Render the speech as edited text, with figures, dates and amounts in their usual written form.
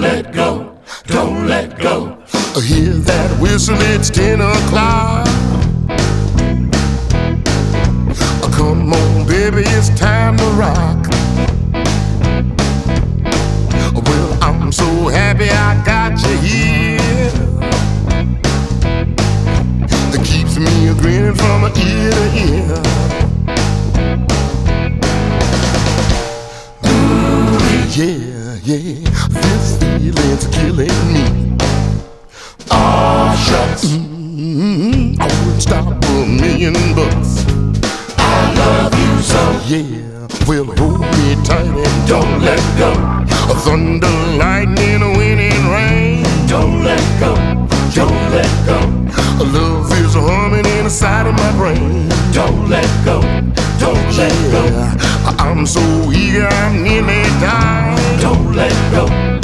let go, don't let go. Hear that whistle, it's 10 o'clock. Come on, baby, it's time to rock. Well, I'm so happy I got you here. That keeps me grinning from ear to ear. Yeah, this feeling's killing me. Aw, shucks. I wouldn't stop for $1,000,000. I love you so. Yeah, well, hold me tight and Don't let go, thunder, lightning, wind and rain. don't let go, don't let go, Love is humming inside of my brain. don't let go, don't let go, Yeah, I'm so eager, I'm nearly dying. don't let go,